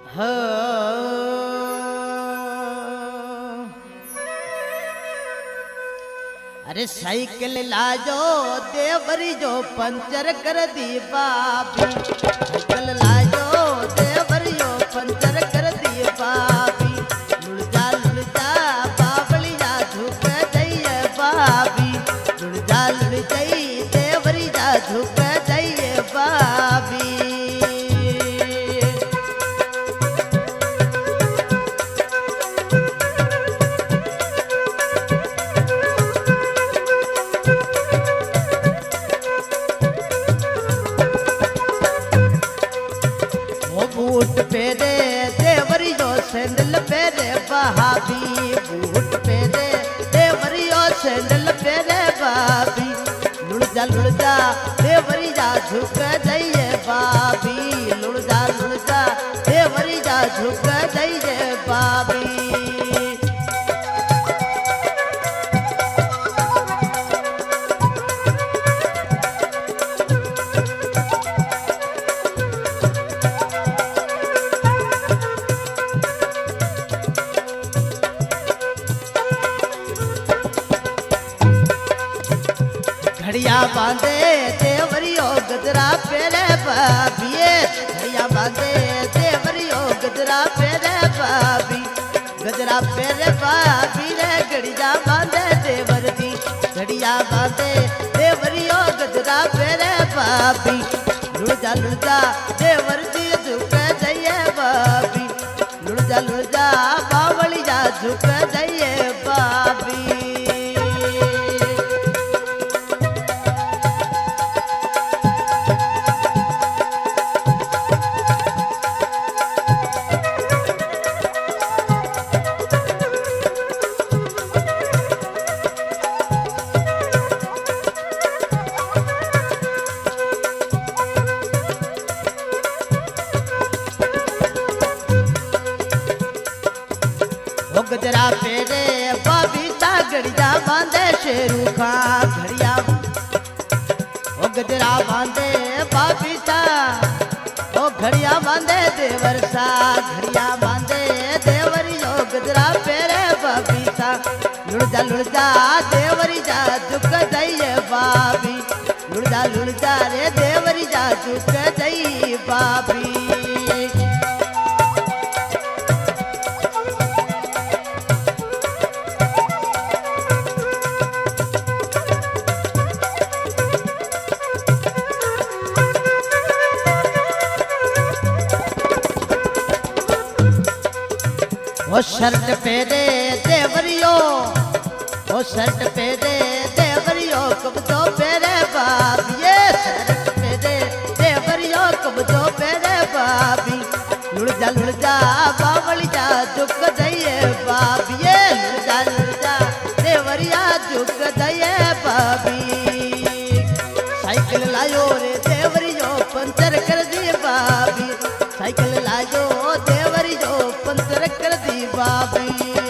अरे साइकिल लाजो देवरी जो पंचर कर दी बाबी, साइकिल लाजो देवरी जो पंचर कर दी बाबी। लुड़ जा बाबलिया झुक जाइए बाबी, लुड़ जाई देवरी जा झुक जाइए बाबी। बूट पेरे देवरियो सैंडल पेरे बहाबी, बूट पेरे देवरियो सैंडल पेरे बाबी। लुड़ जा देवरी जा झुक जाइए बाबी, लुड़ जा देवरी जा झुक जाइए बाबी। घड़िया बांधे देवरियो गजरा पेरे बाबिए, घड़िया बांधे देवरियो गजरा पेरे बाबी। गजरा पेरे बाबी रे घड़िया बांधे देवर दी, घड़िया बांधे देवरियो गजरा पेरे बाबी। लुड़ जा देवर दी झुक जाइए बाबी, लुड़ जा बावली जा झुक जाइए बाबी। गजरा पेरे बाबीता घड़िया बांधे शेरू खां, घड़िया ओ गजरा बांधे बाबीता, ओ घड़िया बांधे देवर सा, घड़िया बांधे देवरियो गजरा पेरे बाबीता। लुड़ जा देवरी जा झुक जाइए बाबी, लुड़ जा रे देवरी जा झुक जाइए बाबी। ओ शर्ट पेरे देवरियो, ओ शर्ट पेरे देवरियो कब्जो पेरे बाबी, शर्ट पेरे देवरियो कब्जो पेरे बाबी। लुड़ जा बावली जा झुक जाइए बाबी, लुड़ जा देवरिया झुक जाइए बाबी। साइकिल लायो रे देवरियो पंचर कर दी बाबी, साइकिल लायो देवरी जो पंचर कर दी बाबी।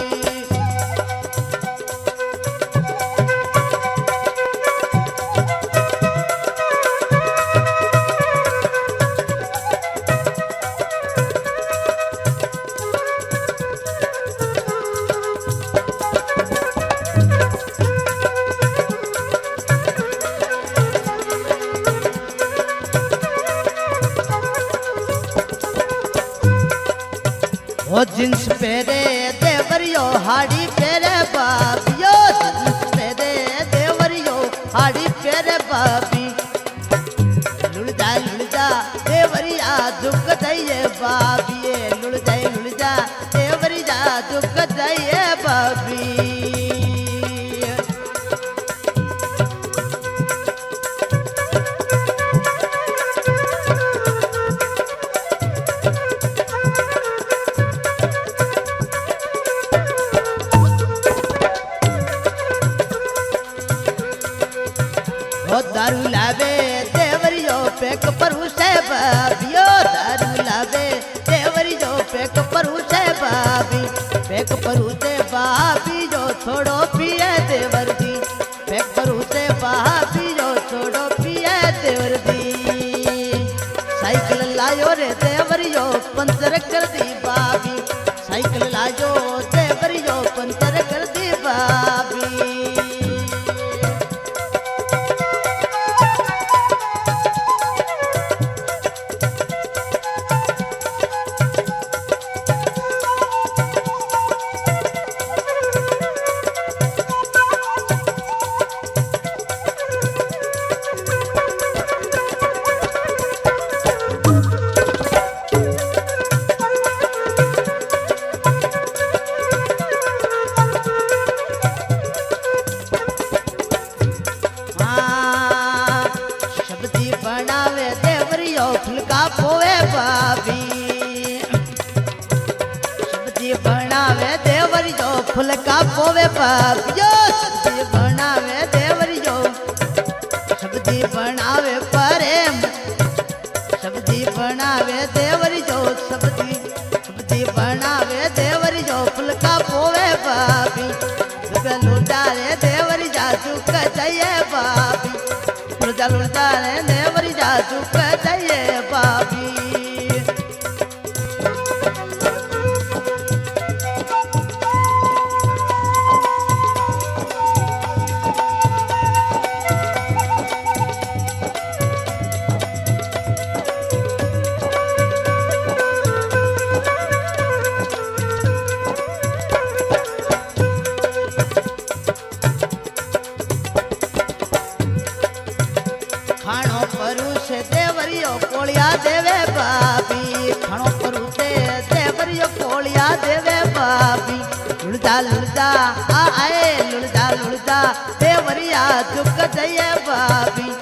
ओ जींस पेरे देवरियो हाड़ी पेरे बाबियो, जींस पेरे देवरियो हाड़ी पेरे बाबी। लुड़ जा देवरिया झुक जाइए बाबी, लुड़ जा देवरी जा झुक जाइए बाबी। दारू लावे देवरियो पेक परू से बाबियो, दारू लावे देवरियो पेक परू से बाबी। पेक परू से बाबी जो थोड़ो पिए देवर दी, पेक परू से बाबी जो थोड़ो पिए देवर दी। साइकिल लायो रे देवरियो पंचर कर दी बनावे देवरियो फुलका पोवे भाभी सब्जी बनावे देवरियो फुलका पोवे भाभी सब्जी बनावे देवरियो सब्जी बनावे प्रेम सब्जी बनावे देवरियो सब्जी बनावे देवरियो फुलका पोवे भाभी लुटा रे देवरी जासू कहिए भाभी लुटा रे देवरी जासू कहिए भाभी खाणो परूस देवरियो कोलिया देवे भाभी खाणो परूस देवरियो कोलिया देवे भाभी लुड़दा आए लुड़दा देवरिया चुक जाइए भाभी